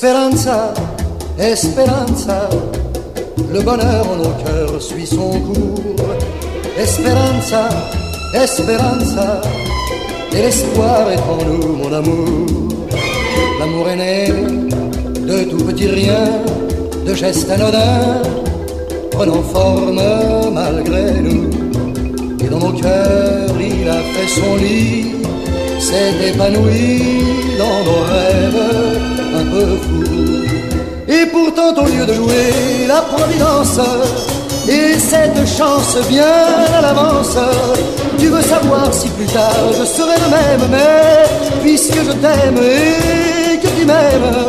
Speranza, Esperanza, le bonheur en nos cœurs suit son cours. Esperanza, Esperanza, et l'espoir est en nous, mon amour. L'amour est né de tout petit rien, de gestes anodins, prenant forme malgré nous. Et dans nos cœurs, il a fait son lit, s'est épanoui dans nos rêves un peu fous. Et pourtant, au lieu de jouer la providence et cette chance bien à l'avance, tu veux savoir si plus tard je serai le même. Mais puisque je t'aime et que tu m'aimes,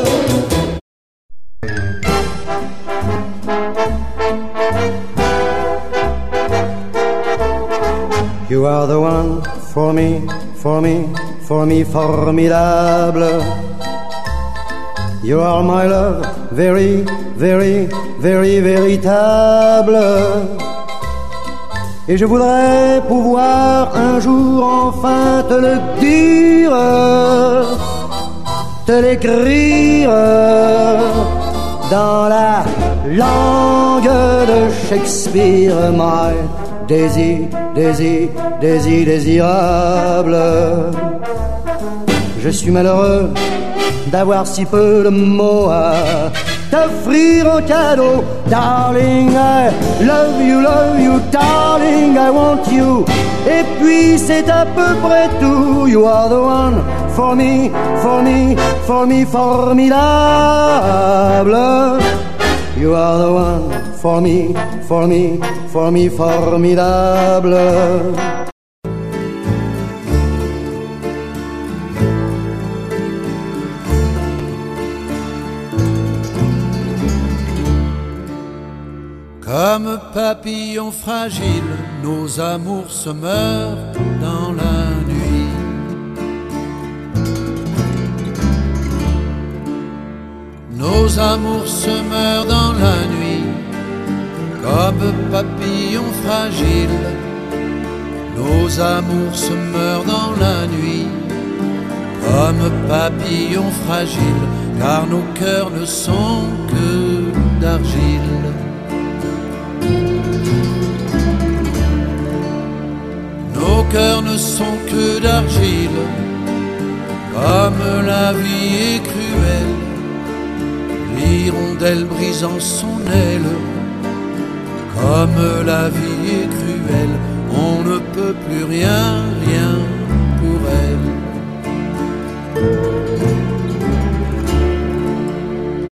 you are the one for me, for me, for me, formidable. You are my love, very, very, very véritable. Et je voudrais pouvoir un jour enfin te le dire, te l'écrire dans la langue de Shakespeare. My Daisy, Daisy, Daisy, désirable. Je suis malheureux d'avoir si peu de mots à t'offrir en cadeau. Darling, I love you, darling, I want you. Et puis c'est à peu près tout. You are the one for me, for me, for me, formidable. You are the one for me, for me, for me, formidable. Comme papillons fragiles, nos amours se meurent dans la nuit. Nos amours se meurent dans la nuit. Comme papillons fragiles, nos amours se meurent dans la nuit. Comme papillons fragiles, car nos cœurs ne sont que d'argile. Nos cœurs ne sont que d'argile, comme la vie est cruelle, l'hirondelle brisant son aile. Comme la vie est cruelle, on ne peut plus rien, rien